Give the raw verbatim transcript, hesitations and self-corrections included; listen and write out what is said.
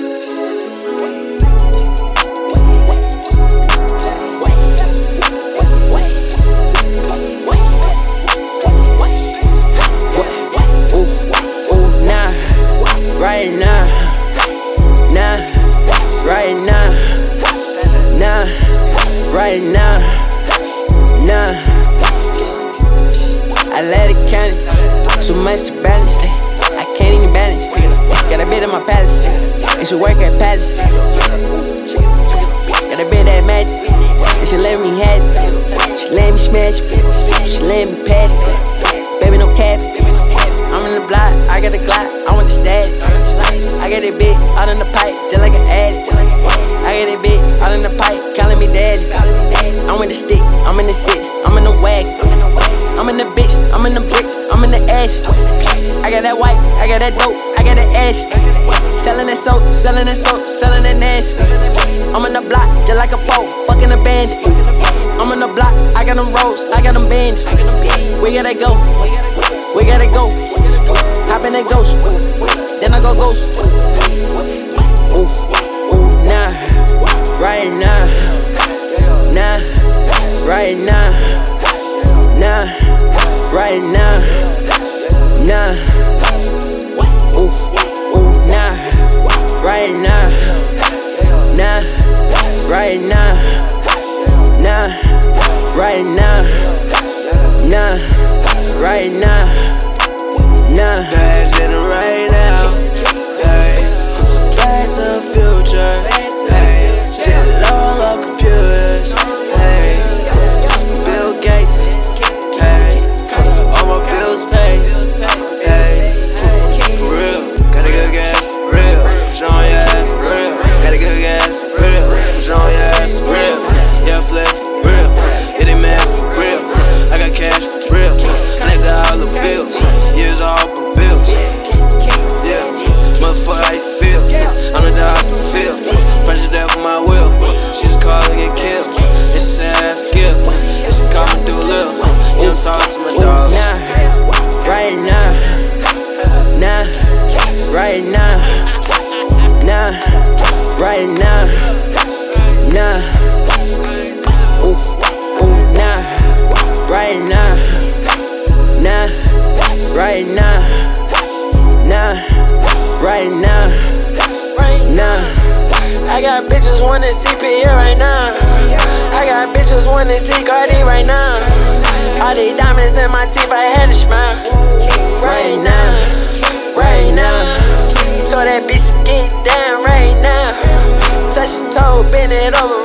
Right now, nah, right now, nah, right now, nah. I let it count it, too much to balance. I can't even balance. Got a bit of my palace, and she work at Palace. Got a bit of that magic, and she let me have it. She let me smash it, she let me pass it. Baby, no cap. I'm in the block, I got a Glock, I want the static. I got it big, out in the pipe, just like an addict. I got it big, out in the pipe, calling me daddy. I'm in the stick, I'm in the six, I'm in the wagon. I'm in the bitch, I'm in the bricks, I'm in the ash. I got that white, I got that dope, I got that ash. Selling that soap, selling that soap, selling that nasty. I'm in the block, just like a pole, fucking a bandit. I'm in the block, I got them rolls, I got them bands. We gotta go, we gotta go. Hop in that ghost, then I go ghost. Ooh, ooh, nah, right now, nah, right now, nah, right now, nah. Ooh, ooh, nah, right now, nah, right now, nah, right now, nah, right now. Nah. Bad living right now, hey. Back to the future, hey. Did it all on computers, hey. Bill Gates, hey. All my bills paid, hey. For real, got a good gas, for real. Push on your ass, for real. Got a good gas, for real. Push on your ass, for real. Yeah, flex, for real. Get it mad, for real. I got cash, for real. Connect the all the bills. Years all for bills. Yeah, motherfucker, how you feel? I'm the dog to feel. Fresh as death with my will. She just called to get killed. And she said I skill. And she called me through a little. You don't talk to my dogs. Nah, right now, nah, right now, nah, right now, nah. Ooh, ooh, nah, right now, nah. Right now, nah, right now, nah. I got bitches wanna see P R right now. I got bitches wanna see Cardi right now. All these diamonds in my teeth, I had to smile. Right now, right now. Told that bitch to get down right now. Touch your toe, bend it over